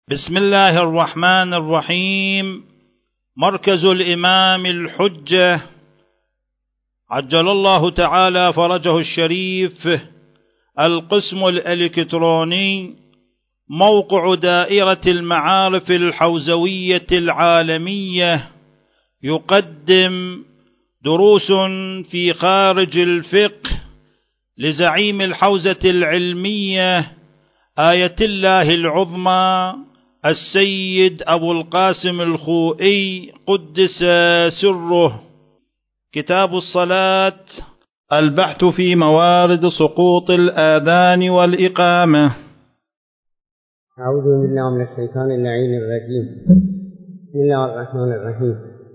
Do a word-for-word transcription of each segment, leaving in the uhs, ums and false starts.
بسم الله الرحمن الرحيم. مركز الإمام الحجة عجل الله تعالى فرجه الشريف، القسم الإلكتروني، موقع دائرة المعارف الحوزوية العالمية، يقدم دروس في خارج الفقه لزعيم الحوزة العلمية آية الله العظمى السيد أبو القاسم الخوئي قدس سره. كتاب الصلاة، البحث في موارد سقوط الآذان والإقامة. أعوذ بالله من الشيطان اللعين الرجيم. بسم الله الرحمن الرحيم.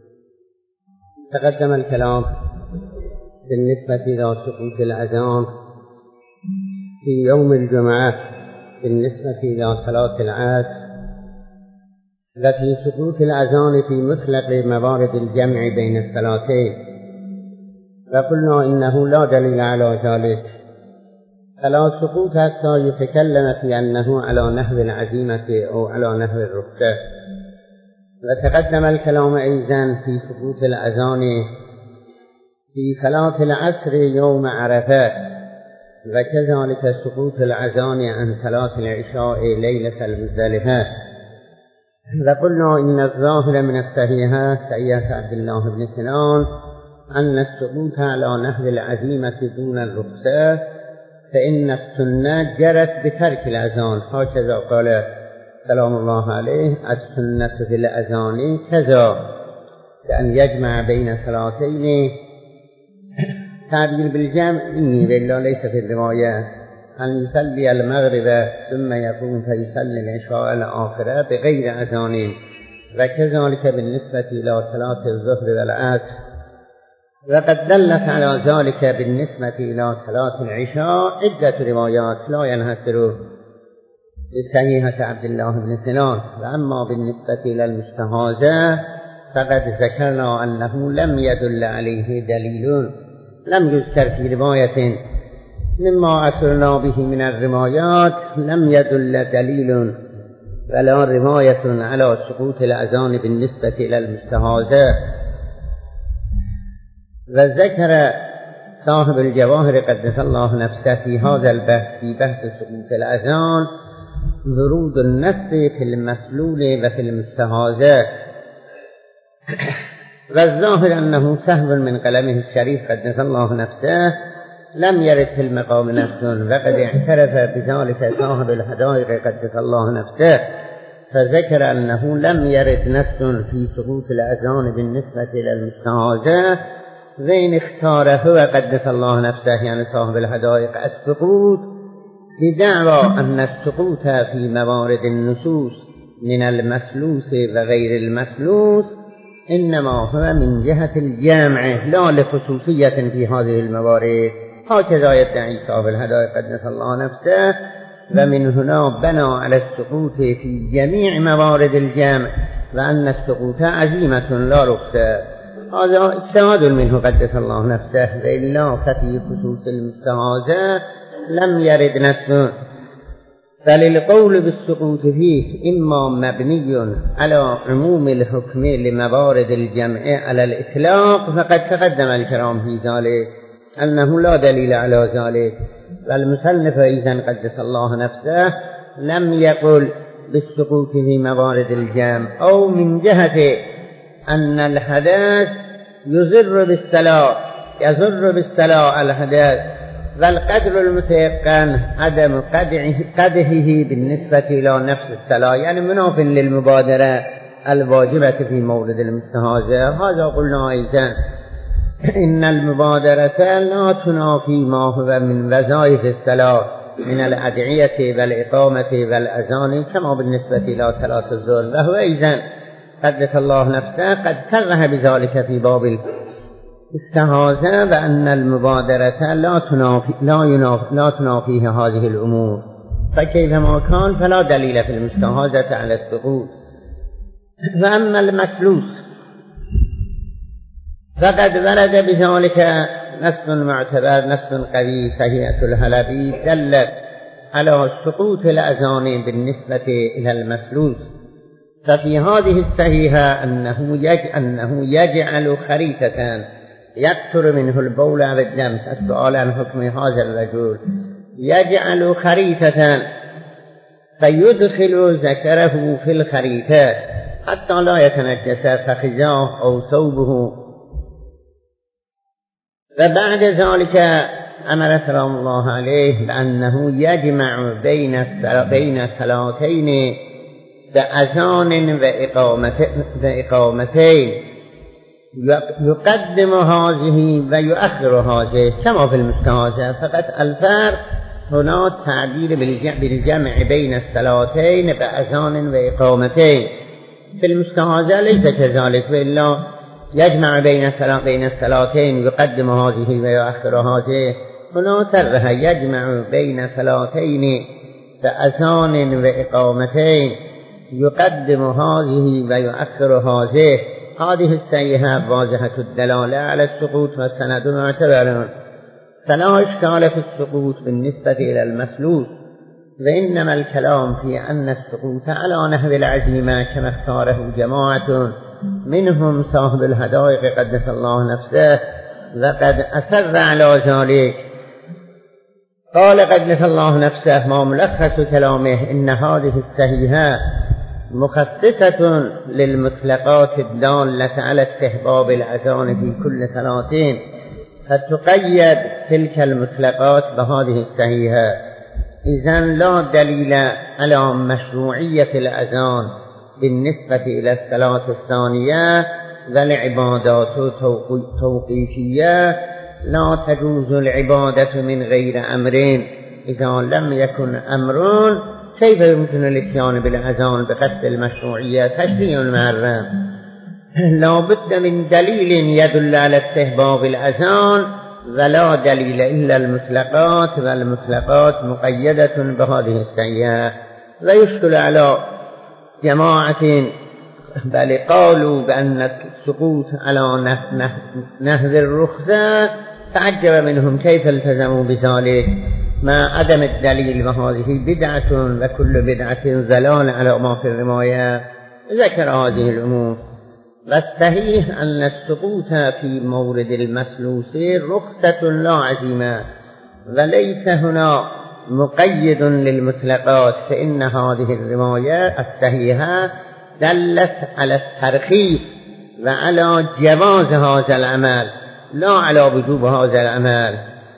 تقدم الكلام بالنسبة إلى سقوط الأذان في يوم الجمعة بالنسبة إلى صلاة العصر، وفي سقوط الأذان في مطلق موارد الجمع بين الصلاتين، وقلنا إنه لا دليل على ذلك، فلا سقوط حتى يتكلم في أنه على نحو العزيمة أو على نحو الرخصة. وتقدم الكلام أيضا في سقوط الأذان في صلاة العصر يوم عرفة، وكذلك سقوط الأذان عن صلاة العشاء ليلة المزدلفة. وقلنا إن الظاهر من الصحيحة صحيحة عبد الله بن سنان أن السقوط على نحو العزيمة دون الرخصة، فإن السنة جرت بترك الأذان، هكذا قال سلام الله عليه: السنة في الأذان كذا، بأن يجمع بين صلاتين. تعبير بالجمع إني بالله ليس في الرواية أن يصلي المغرب ثم يقوم فيصلي العشاء الآخرة بغير أذان، وكذلك بالنسبة إلى صلاة الظهر والعصر. وقد دلت على ذلك بالنسبة إلى صلاة العشاء عدة روايات لا ينحصر بصحيحة عبد الله بن سنان. وأما بالنسبة إلى المستهازة فقد ذكرنا أنه لم يدل عليه دليل، لم يذكر في رواية مما أثرنا به من الروايات، لم يدل دليل ولا رواية على سقوط الأذان بالنسبة إلى المستهازة. وذكر صاحب الجواهر قدس الله نفسه في هذا البحث، في بحث سقوط الأذان، ورود النص في المسلول وفي المستهازة. والظاهر أنه سهو من قلمه الشريف قدس الله نفسه، لم يرد في المقام نص، وقد اعترف بذلك صاحب الحدائق قدس الله نفسه، فذكر أنه لم يرد نص في سقوط الأذان بالنسبة إلى المستهازة، وإن اختار هو قدس الله نفسه يعني صاحب الحدائق السقوط بدعوى أن السقوط في موارد النصوص من المسلوس وغير المسلوس إنما هو من جهة الجامع لا لخصوصية في هذه الموارد، هكذا يدعي صاحب الحدائق قدس الله نفسه. ومن هنا بنى على السقوط في جميع موارد الجامع، وأن السقوط عزيمة لا رخصة. هذا اجتهاد منه قدس الله نفسه، وإلا ففي خصوص المستهازة لم يرد نص. فللقول بالسقوط فيه إما مبني على عموم الحكم لموارد الجمع على الإطلاق، فقد تقدم الكلام في ذلك أنه لا دليل على ذلك. والمصنف إذن قدس الله نفسه لم يقل بالسقوط في موارد الجمع، أو من جهة أن الحدث يضر بالصلاة، يضر بالصلاة الحدث، والقدر المتيقن عدم قدحه بالنسبة إلى نفس الصلاة، يعني مناف للمبادرة الواجبة في مورد المستهازة. هذا قلنا أيضا إن المبادرة لا تنافي ما هو من وظائف الصلاة من الأدعية والإقامة والأذان، كما بالنسبة إلى صلاة الظهر. وهو أيضا قدس الله نفسه قد صرح بذلك في باب الاستهازة، بأن المبادرة لا تنافي لا ينافي لا تنافيه هذه الأمور، فكيفما كان فلا دليل في المستهازة على السقوط. فأما المسلوس فقد ورد بذلك نص معتبر، نص قوي، صحيحة الحلبي دلت على سقوط الأذان بالنسبة إلى المسلوس. ففي هذه الصحيحة أنه, يج... أنه يجعل خريطة يكثر منه البول أو الدم. السؤال عن حكم هذا الرجل. يجعل خريطة فيدخل ذكره في الخريطة حتى لا يتنجس فخذاه أو ثوبه. فبعد ذلك أمر سلام الله عليه بأنه يجمع بين بين صلاتين بأذان وإقامتين، يقدم هذه ويؤخر هذه كما في المستهازة. فقط الفرق هنا تعبير بالجمع بين الصلاتين بأذان وإقامتين. في المستهازة ليس كذلك، وإلا يجمع بين بين الصلاتين يقدم هذه ويؤخر هذه. هنا ترها يجمع بين صلاتين بأذان وإقامتين يقدم هذه ويؤخر هذه. هذه الصحيحة واضحة الدلالة على السقوط والسند معتبر، فلا إشكال في السقوط بالنسبة إلى المسلوس، وإنما الكلام في أن السقوط على نحو العزيمة كما اختاره جماعة منهم صاحب الحدائق قدس الله نفسه، وقد أسر على ذلك. قال قدس الله نفسه ما ملخص كلامه: إن هذه الصحيحة مخصصة للمطلقات الدالة على استحباب الأذان في كل صلاتين، فتقيد تلك المطلقات بهذه الصحيحة. إذن لا دليل على مشروعية الأذان بالنسبة إلى الصلاة الثانية، والعبادات توقيفية لا تجوز العبادة من غير أمرين. إذا لم يكن أمرون كيف يمكن الاتيان بالأذان بقصد المشروعية؟ تشريع محرم. لا بد من دليل يدل على استحباب الأذان، ولا دليل إلا المطلقات، والمطلقات مقيدة بهذه الصحيحة. ويشكل على جماعة بل قالوا بأن السقوط على نهر الرخصة، تعجب منهم كيف التزموا بذلك مع عدم الدليل، وهذه بدعة وكل بدعة ضلال على ما في الرواية. ذكر هذه الأمور. والصحيح أن السقوط في مورد المسلوس رخصة لا عزيمة، وليس هنا مقيد للمطلقات، فإن هذه الرواية الصحيحة دلت على الترخيص وعلى جواز هذا العمل لا على وجوب هذا العمل.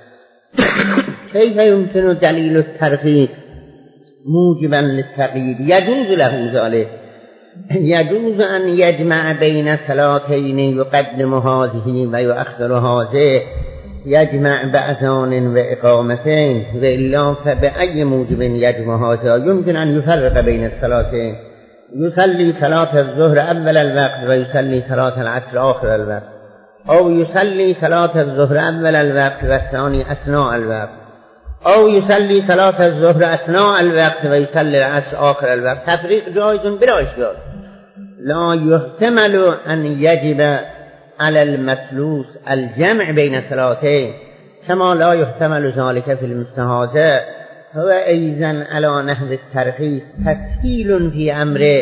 كيف يمكن دليل الترخيص موجبا للتقييد؟ يجوز له ذلك، يجوز أن يجمع بين صلاتين يقدم هذه ويؤخر هذه، يجمع بأذان وإقامتين، وإلا فبأي موجب يجمع هذا؟ يمكن أن يفرق بين الصلاتين، يصلي صلاة الظهر أول الوقت ويصلي صلاة العصر آخر الوقت، أو يصلي صلاة الظهر أول الوقت والثاني أثناء الوقت، أو يصلي صلاة الظهر أثناء الوقت ويصلي العصر آخر الوقت. تفريق جائز بلا إشكال. لا يحتمل أن يجب على المسلوس الجمع بين صلاتين، كما لا يحتمل ذلك في المستهازة. هو أيضا على نحو الترخيص تسهيل في أمره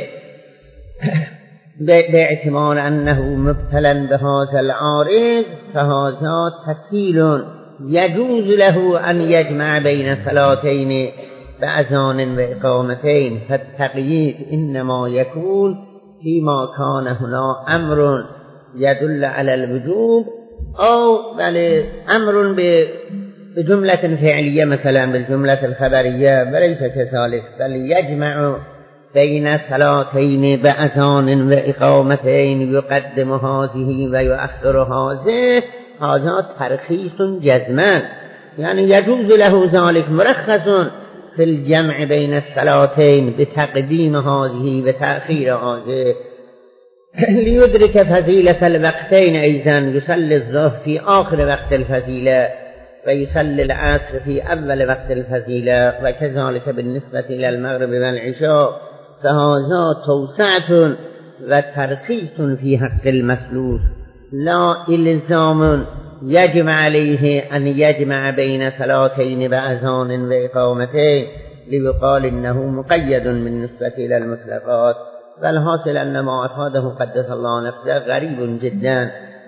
باعتبار أنه مبتلا بهذا العارض، فهذا تسهيل يجوز له أن يجمع بين صلاتين بأذان وإقامتين. فالتقييد إنما يكون فيما كان هنا أمر يدل على الوجوب، أو بل أمر بجملة فعلية مثلا بالجملة الخبرية، وليس كذلك، بل يجمع بين صلاتين بأذان وإقامتين يقدم هذه ويؤخر هذه. هذا ترخيص جزمان، يعني يجوز له ذلك، مرخص في الجمع بين الصلاتين بتقديم هذه وتأخير هذه، ليدرك فضيلة الوقتين. أيضا يصلي الظهر في آخر وقت الفضيلة، ويصلي العصر في أول وقت الفضيلة، وكذلك بالنسبة إلى المغرب والعشاء. فهذا توسعة وترخيص في حق المسلوس، لا إلزام يجب عليه أن يجمع بين صلاتين بأذان وإقامتين. ليقال إنه مقيد بالنسبة إلى المطلقات. والحاصل أن ما أفاده قدس الله نفسه غريب جدا.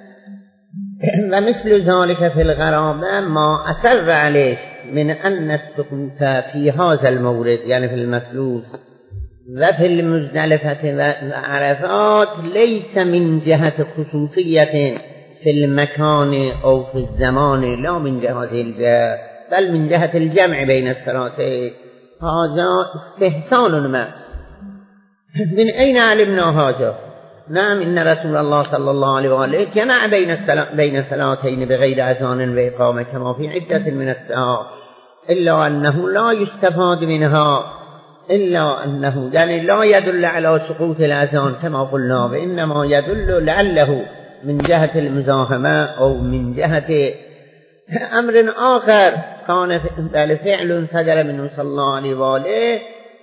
ومثل ذلك في الغرابة ما أسر عليه من أن السقوط في هذا المورد يعني في المثلوث وفي المزدلفة وعرفات ليس من جهة خصوصية في المكان أو في الزمان، لا من جهة الجهة بل من جهة الجمع بين الصلاتين. هذا استحسان ما. من أين علمنا هذا؟ نعم، إن رسول الله صلى الله عليه وآله جمع بين بين الصلاتين بغير أذان وإقامة كما في عدة من الساعات، إلا أنه لا يستفاد منها إلا أنه يعني لا يدل على سقوط الأذان كما قلنا، وإنما يدل لعله من جهة المزاحمة أو من جهة أمر آخر كان فعل صدر منه صلى الله عليه وآله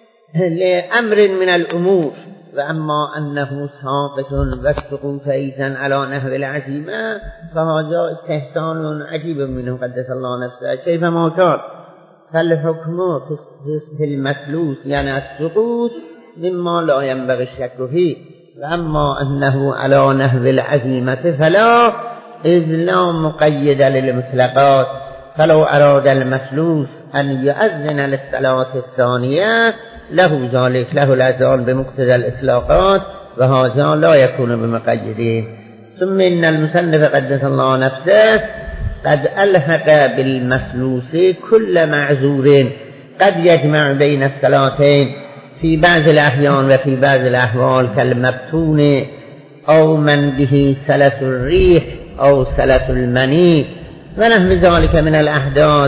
لأمر من الأمور. وأما أنه ساقط والسقوط أيضا على نحو العزيمة فهذا استحسان عجيب منه قدس الله نفسه كيفما كان. فالحكم في المثلوث يعني السقوط مما لا ينبغي الشك فيه. وأما أنه على نحو العزيمة فلا، إذ لا مقيد للمطلقات. فلو أراد المثلوث أن يؤذن للصلاة الثانية له ذلك، له الأذان بمقتضى الإطلاقات، وهذا لا يكون بمقيدين. ثم إن المصنف قدس الله نفسه قد ألحق بالمثلوث كل معذور قد يجمع بين الصلاتين في بعض الأحيان وفي بعض الأحوال كالمبتون أو من به سلس الريح أو سلس المني ونحو ذلك من الأحداث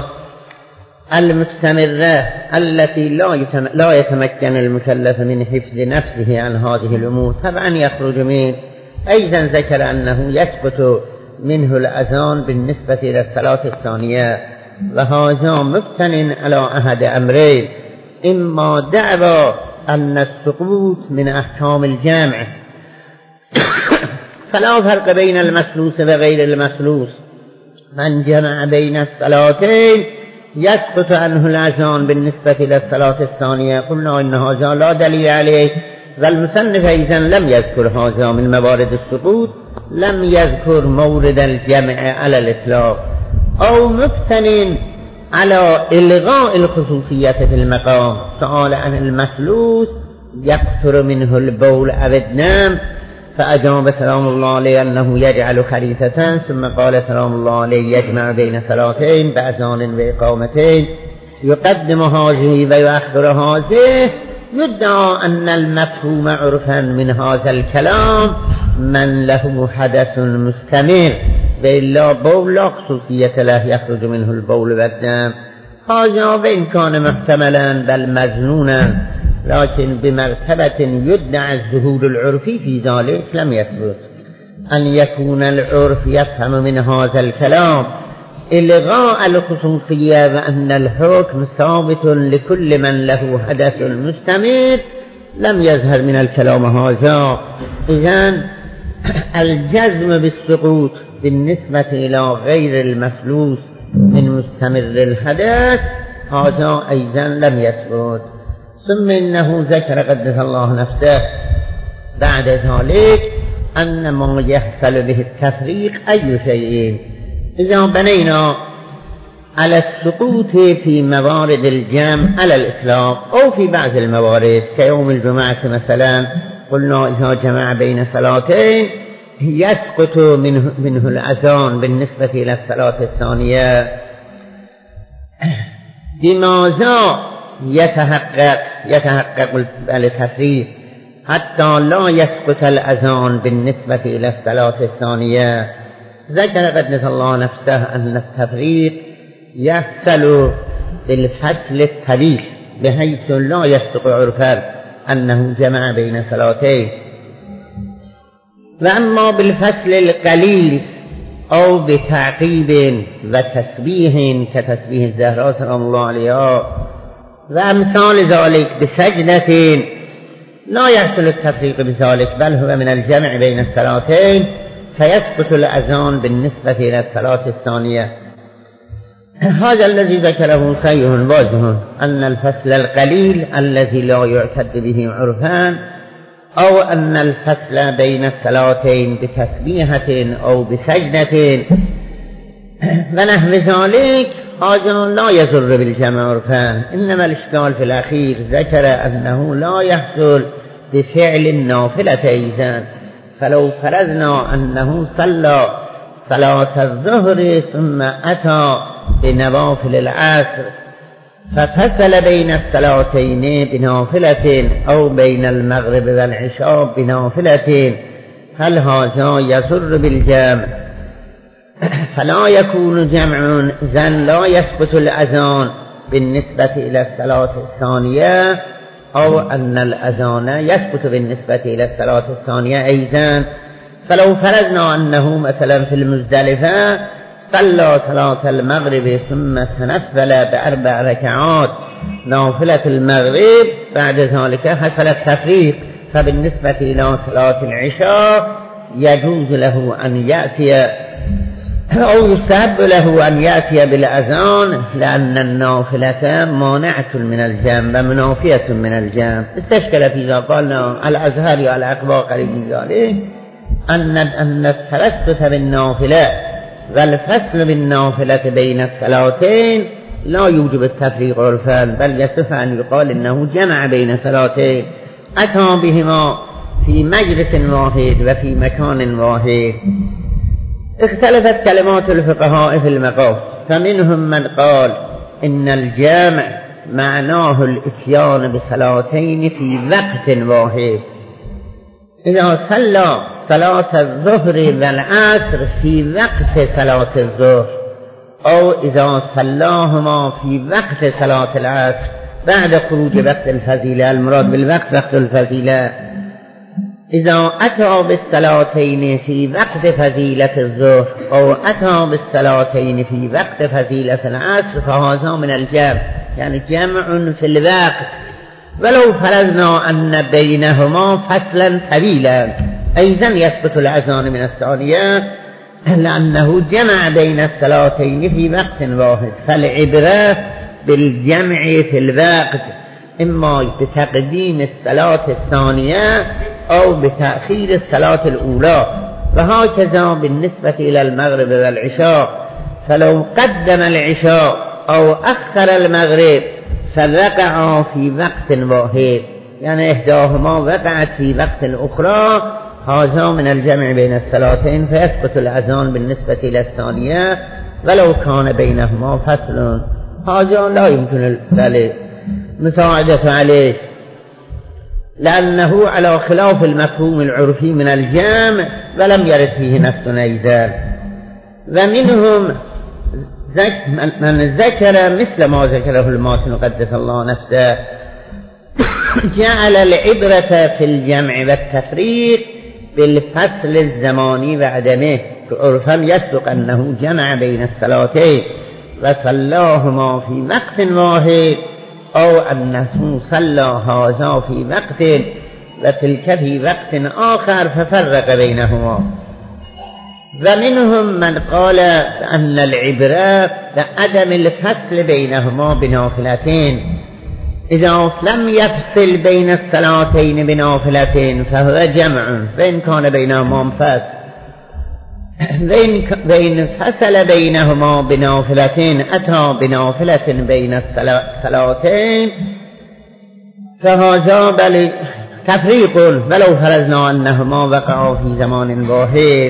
المستمرة التي لا يتمكن المكلف من حفظ نفسه عن هذه الأمور. طبعا يخرج منه. أيضا ذكر أنه يسقط منه الأذان بالنسبة إلى الصلاة الثانية، وهذا مبتن على أحد أمرين: إما دعوى أن السقوط من أحكام الجامع فلا فرق بين المثلوث وغير المثلوث، من جمع بين الصلاتين يسقط عنه الأذان بالنسبة إلى الصلاة الثانية. قلنا إن هذا لا دليل عليه، والمصنف أيضا لم يذكر هذا من موارد السقوط، لم يذكر مورد الجمع على الإطلاق. أو مبتن على إلغاء الخصوصية في المقام، سؤال عن المثلوث يقتر منه البول أو النوم، فأجاب سلام الله عليه أنه يجعل خليفتان، ثم قال سلام الله عليه يجمع بين صلاتين بأذان وإقامتين يقدم هذه ويؤخر هذه. يدعى أن المفهوم عرفا من هذا الكلام من له حدث مستمر، وإلا بول لا خصوصية له يخرج منه البول والدم. هذا وإن كان محتملا بل مظنونا، لكن بمرتبة يدعى الظهور العرفي في ذلك لم يثبت. أن يكون العرف يفهم من هذا الكلام إلغاء الخصوصية وأن الحكم ثابت لكل من له حدث مستمر لم يظهر من الكلام هذا. إذن الجزم بالسقوط بالنسبة إلى غير المثلوث من مستمر الحدث هذا أيضا لم يثبت. ثم إنه ذكر قدس الله نفسه بعد ذلك أن ما يحصل به التفريق أي شيء. إذا بنينا على السقوط في موارد الجمع على الإطلاق أو في بعض الموارد كيوم الجمعة مثلا، قلنا إذا جمع بين صلاتين يسقط منه, منه الأذان بالنسبة إلى الصلاة الثانية. بماذا يتحقق يتحقق التفريق حتى لا يسقط الأذان بالنسبة إلى الصلاة الثانية؟ ذكر قدس الله نفسه أن التفريق يحصل بالفصل الطويل بحيث لا يصدق عرفا أنه جمع بين صلاتين، وأما بالفصل القليل أو بتعقيب وتسبيح كتسبيح الزهراء سلام الله عليها وأمثال ذلك بسجدة لا يحصل التفريق بذلك، بل هو من الجمع بين الصلاتين فيسقط الأذان بالنسبة إلى الصلاة الثانية. هذا الذي ذكره صحيح واضح أن الفصل القليل الذي لا يعتد به عرفان أو أن الفصل بين الصلاتين بتسبيحة أو بسجدة ونحو ذلك هذا لا يضر بالجمع عرفان. إنما الإشكال في الأخير ذكر أنه لا يحصل بفعل النافلة أيضا. فلو فرضنا أنه صلى صلاة الظهر ثم أتى بنوافل العصر ففصل بين الصلاتين بنافلة أو بين المغرب والعشاء بنافلة، هل هذا يضر بالجمع؟ فلا يكون جمع إذن لا يثبت الأذان بالنسبة إلى الصلاة الثانية، أو أن الأذان يثبت بالنسبة إلى الصلاة الثانية أيضا. فلو فرضنا أنه مثلا في المزدلفة صلى صلاة المغرب ثم تنفل بأربع ركعات نافلة المغرب، بعد ذلك حصل التفريق، فبالنسبة إلى صلاة العشاء يجوز له أن يأتي أو يستحب له أن يأتي بالأذان، لأن النافلة مانعة من الجمع ومنافية من الجمع. استشكل في ذلك قالنا الأزهر والأقباء قريب من ذلك أن أن الترسس بالنافلة والفصل بالنافلة بين الصلاتين لا يوجب التفريق عرفا، بل يصح أن يقال إنه جمع بين صلاتين أتى بهما في مجلس واحد وفي مكان واحد. اختلفت كلمات الفقهاء في المقاس، فمنهم من قال إن الجامع معناه الاتيان بصلاتين في وقت واحد. إذا صلى صلاة الظهر والعصر في وقت صلاة الظهر، أو إذا صلاهما في وقت صلاة العصر بعد خروج وقت الفضيلة، المراد بالوقت وقت الفضيلة، إذا أتى بالصلاتين في وقت فضيلة الظهر أو أتى بالصلاتين في وقت فضيلة العصر فهذا من الجمع، يعني جمع في الوقت. ولو فرضنا أن بينهما فصلا طويلا أيضا يثبت الأذان من الثانية، لأنه جمع بين الصلاتين في وقت واحد. فالعبرة بالجمع في الوقت، إما بتقديم الصلاة الثانية أو بتأخير الصلاة الأولى، وهكذا بالنسبة إلى المغرب والعشاء. فلو قدم العشاء أو أخر المغرب فوقع في وقت واحد، يعني إحداهما وقعت في وقت الأخرى، هذا من الجمع بين الصلاتين فيثبت الأذان بالنسبة إلى الثانية ولو كان بينهما فصل. هذا لا يمكن المساعدة عليه، لأنه على خلاف المفهوم العرفي من الجمع ولم يرد فيه نفس أيضا. ومنهم من ذكر مثل ما ذكره الماتن قدس الله نفسه، جعل العبرة في الجمع والتفريق بالفصل الزماني وعدمه، عرفا يصدق أنه جمع بين الصلاتين وصلاهما في وقت واحد، أو أنه صلى هذا في وقت وتلك في وقت آخر ففرق بينهما. ومنهم من قال أن العبرة بعدم الفصل بينهما بنافلتين، إذا لم يفصل بين الصلاتين بنافلتين فهو جمع، وإن كان بينهما فصل. وإن فصل بينهما بنافلتين أتى بنافلة بين الصلاتين فهذا بل تفريق، ولو فرضنا أنهما وقعوا في زمان واحد.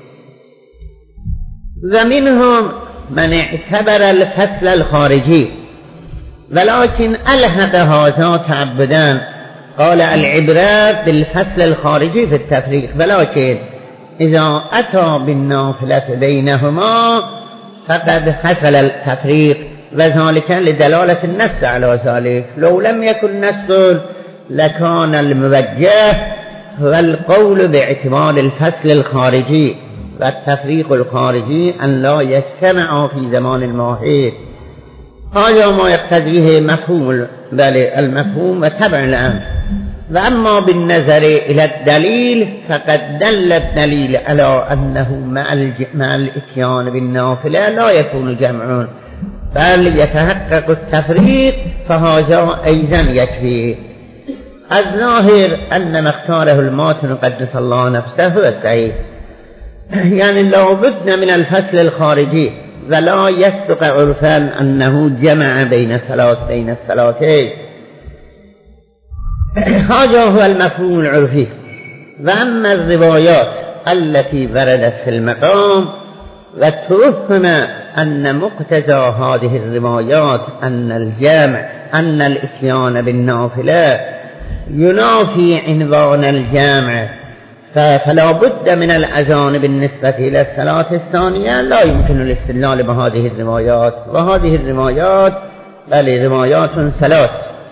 ومنهم من اعتبر الفصل الخارجي ولكن ألحق هذا تعبدا، قال العبرة بالفصل الخارجي في التفريق، ولكن إذا أتى بالنافلة بينهما فقد حصل التفريق، وذلك لدلالة النص على ذلك. لو لم يكن نص لكان الموجه هو القول باعتبار الفصل الخارجي والتفريق الخارجي أن لا يجتمع في زمان واحد. هذا ما يقتضيه مفهوم المفهوم وتبع الأمر. وأما بالنظر إلى الدليل فقد دل الدليل على أنه مع الاتيان بالنافلة لا يكون جمع، بل يتحقق التفريق فهذا أيضا يكفي. الظاهر أن ما اختاره الماتن قدس الله نفسه هو الصحيح، يعني لا بد من الفصل الخارجي، ولا يصدق عرفا أنه جمع بين الصلاة بين الصلاتين. هذا هو المفهوم العرفي. وأما الروايات التي وردت في المقام وتفهم أن مقتضى هذه الروايات أن الجمع أن الإتيان بالنافلة ينافي عنوان الجمع، فلا بد من الأذان بالنسبة إلى الصلاة الثانية، لا يمكن الاستدلال بهذه الروايات. وهذه الروايات بل روايات ثلاث.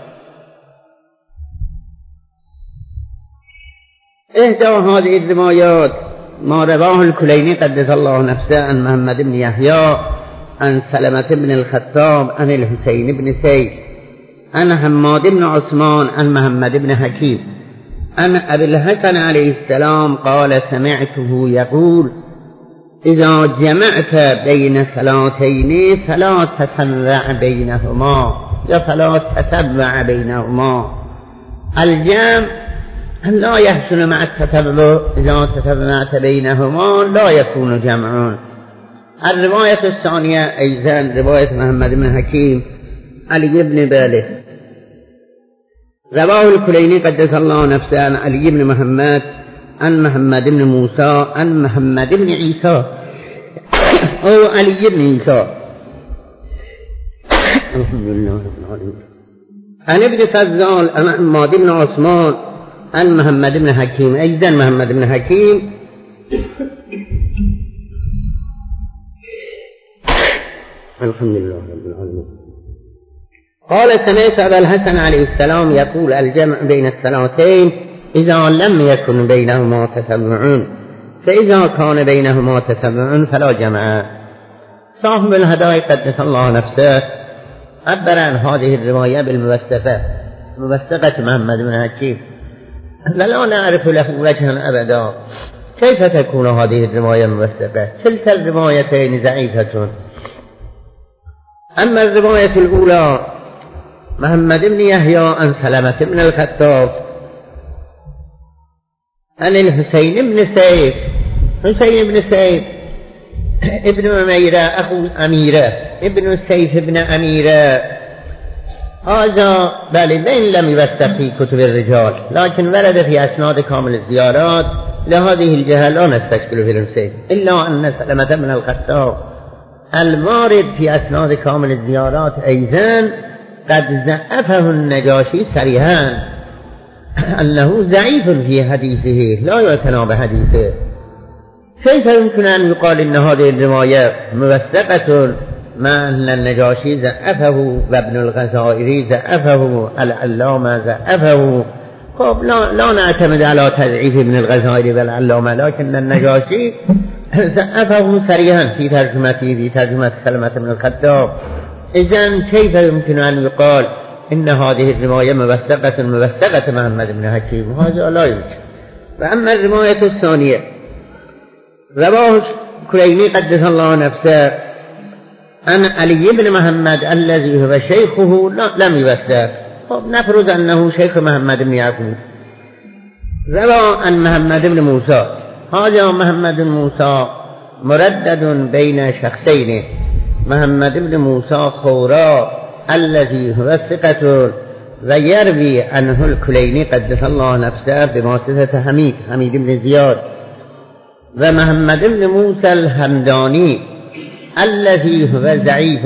إحدى هذه الروايات ما رواه الكليني قدس الله نفسه عن محمد بن يحيى عن سلمة بن الخطاب عن الحسين بن سيد عن حماد بن عثمان عن محمد بن حكيم عن أبي الحسن عليه السلام قال سمعته يقول إذا جمعت بين صلاتين فلا تتبع بينهما يا فلا تتبع بينهما. الجمع لا يحسن مع التتبع، إذا تتبعت بينهما لا يكون جمعون. الرواية الثانية أيضا رواية محمد بن حكيم علي بن بالغ رواه الكليني قدس الله نفسه عن علي بن محمد عن محمد بن موسى عن محمد بن عيسى أو علي بن عيسى الحمد لله رب العالمين عن ابن فضال عن محمد بن عثمان عن محمد بن حكيم أيضا محمد بن حكيم الحمد لله رب العالمين قال سمعت أبا الحسن عليه السلام يقول الجمع بين الصلاتين إذا لم يكن بينهما تتبع، فإذا كان بينهما تتبع فلا جمع. صاحب الهدايا قدس الله نفسه عبر عن هذه الرواية بالموثقة موثقة محمد بن حكيم، لا نعرف له وجها أبدا. كيف تكون هذه الرواية موثقة؟ كلتا الروايتين ضعيفة. أما الرواية الأولى محمد بن يحيى عن سلمة بن الخطاب عن الحسين بن سيف حسين بن سيف ابن أميرة أخو أميرة ابن سيف ابن أميرة، هذا بل لم يوثق في كتب الرجال، لكن ورد في أسناد كامل الزيارات. لهذه الجهة لا نستشكل في الحسين، إلا أن سلمة بن الخطاب الوارد في أسناد كامل الزيارات أيضا قد ضعفه النجاشي صريحا أنه ضعيف في حديثه لا يعتنى بحديثه. كيف يمكن أن يقال إن هذه الرواية موثقة مع أن النجاشي ضعفه وابن الغزائري ضعفه العلامة ضعفه؟ خب لا, لا نعتمد على تضعيف ابن الغزائري والعلامة، لكن النجاشي ضعفه صريحا في ترجمته في ترجمة سلمة بن الخطاب. إذن كيف يمكن أن يقال إن هذه الرواية موثقة موثقة محمد بن حكيم؟ هذا لا يمكن. وأما الرواية الثانية رواه الكليني قدس الله نفسه عن علي بن محمد الذي هو شيخه لم يوثق. نفرض أنه شيخ محمد بن يعقوب. روى عن محمد بن موسى، هذا محمد بن موسى مردد بين شخصين، محمد بن موسى خورا الذي هو ثقة ويروي عنه الكليني قدس الله نفسه بواسطة حميد حميد بن زياد، ومحمد بن موسى الحمداني الذي هو ضعيف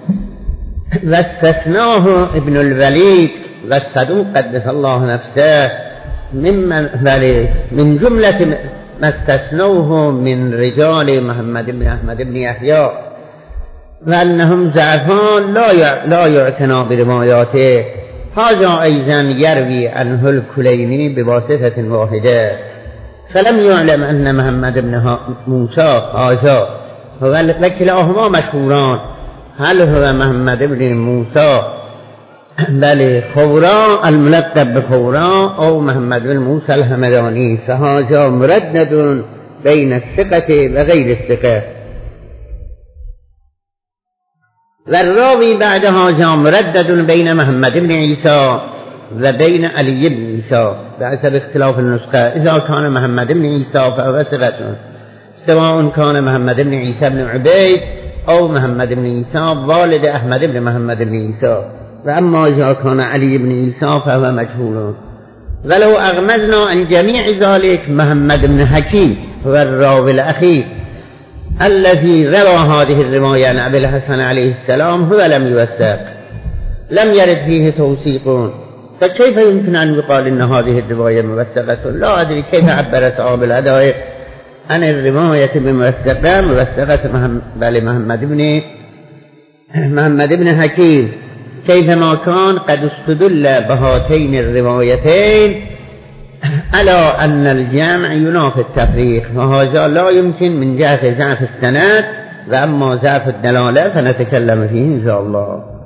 واستثناه ابن الوليد والصدوق قدس الله نفسه ممن من جملة ما استثنوه من رجال محمد بن أحمد بن يحيى، وأنهم ضعفان لا يعتنى برواياته. هذا أيضا يروي عنه الكليني بواسطة واحدة، فلم يعلم أن محمد بن موسى هذا وكلاهما مشهوران، هل هو محمد بن موسى بل خورا الملقب بخورا أو محمد بن موسى الحمداني، فهذا مردد بين الثقة وغير الثقة. والراوي بعد هذا مردد بين محمد بن عيسى وبين علي بن عيسى بحسب اختلاف النسخة. إذا كان محمد بن عيسى فهو ثقة، سواء كان محمد بن عيسى بن عبيد أو محمد بن عيسى والد أحمد بن محمد بن عيسى. وأما إذا كان علي بن عيسى فهو مجهول. ولو أغمزنا عن جميع ذلك محمد بن حكيم هو الراوي الأخير الذي روى هذه الرواية عن أبي الحسن عليه السلام هو لم يوثق، لم يرد فيه توثيق، فكيف يمكن أن يقال إن هذه الرواية موثقة؟ لا أدري كيف عبر صاحب الهدايا عن الرواية بموثقة موثقة بل محمد بن محمد بن حكيم، كيفما كان قد استدل بهاتين الروايتين على أن الجمع ينافي التفريق، وهذا لا يمكن من جهة ضعف السند، وأما ضعف الدلالة فنتكلم فيه إن شاء الله.